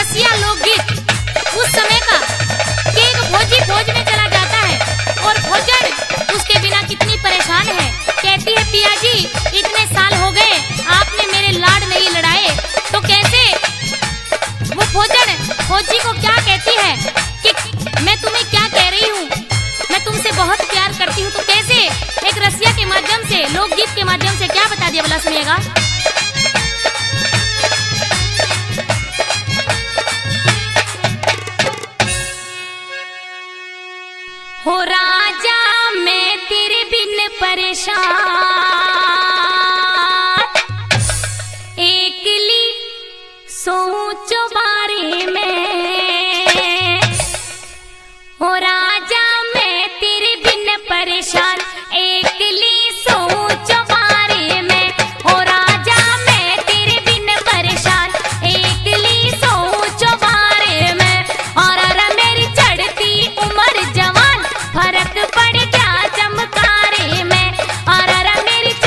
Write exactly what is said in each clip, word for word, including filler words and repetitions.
रसिया लोकगीत उस समय का कि एक फौजी फौज में चला जाता है और फौजन उसके बिना कितनी परेशान है। कहती है पिया जी इतने साल हो गए आपने मेरे लाड नहीं लड़ाए, तो कैसे वो फौजन फौजी को क्या कहती है कि मैं तुम्हें क्या कह रही हूँ, मैं तुमसे बहुत प्यार करती हूँ। तो कैसे एक रसिया के माध्यम से लोकगीत के माध्यम से क्या बता दिया, भला सुनिएगा। हो राजा मैं तेरे बिन परेशान, एकली सोचो बारे में। हो राजा मैं तेरे बिन परेशान, एकली सोचो बारे में। हो राजा मैं तेरे बिन परेशान, एकली सोचो बारे में। और अरे मेरी चढ़ती उम्र जवान, फर्क पड़ गया चमकारे में। और अरे मेरी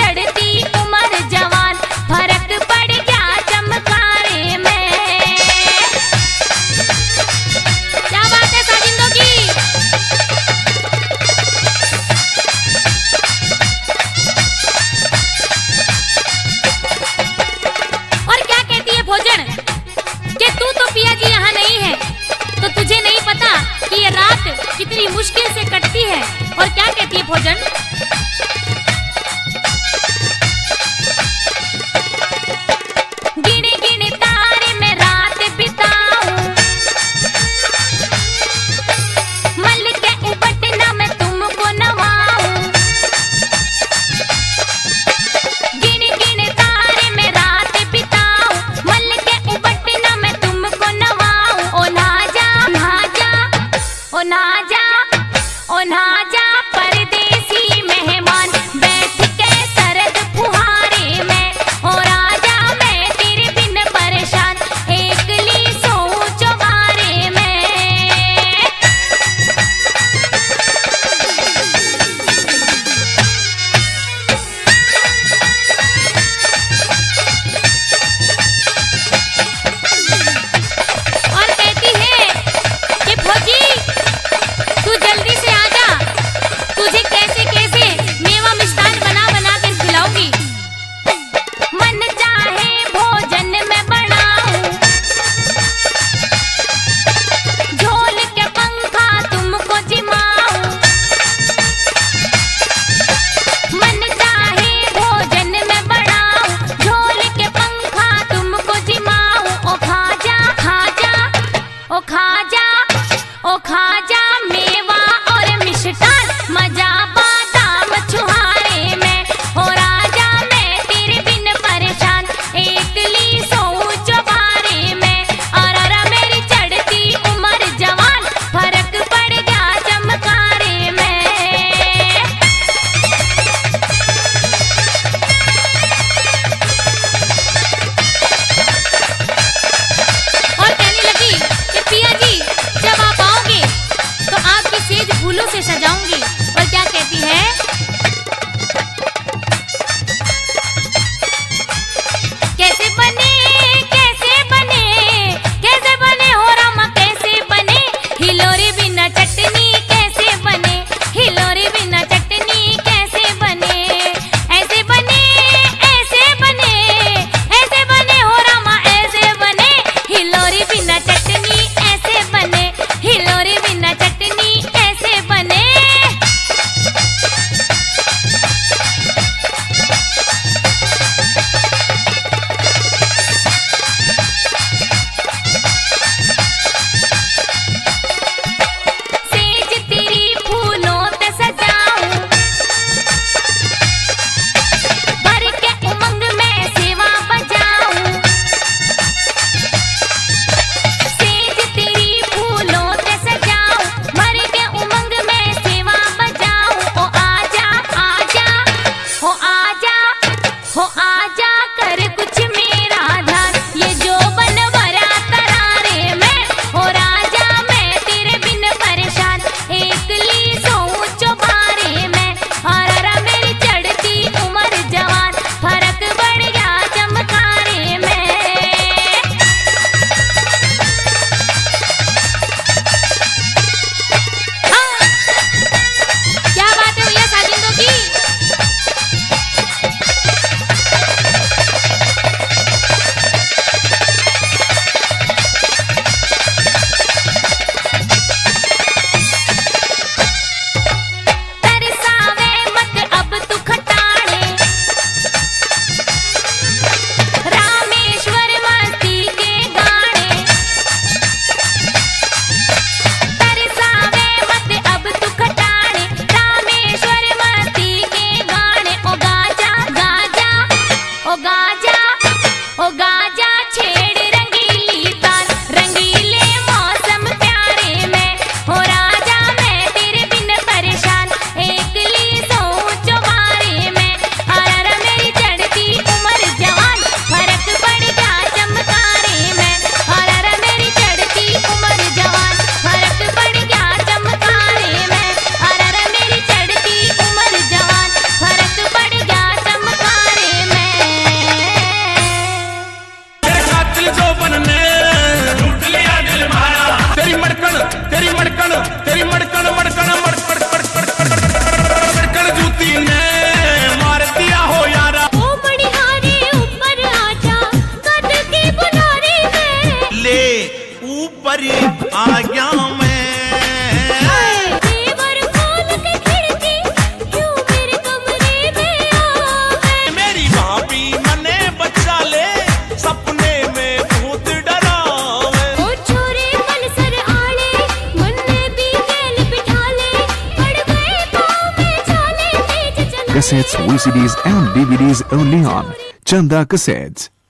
cassettes, V C Ds and D V Ds only on Chanda Cassettes.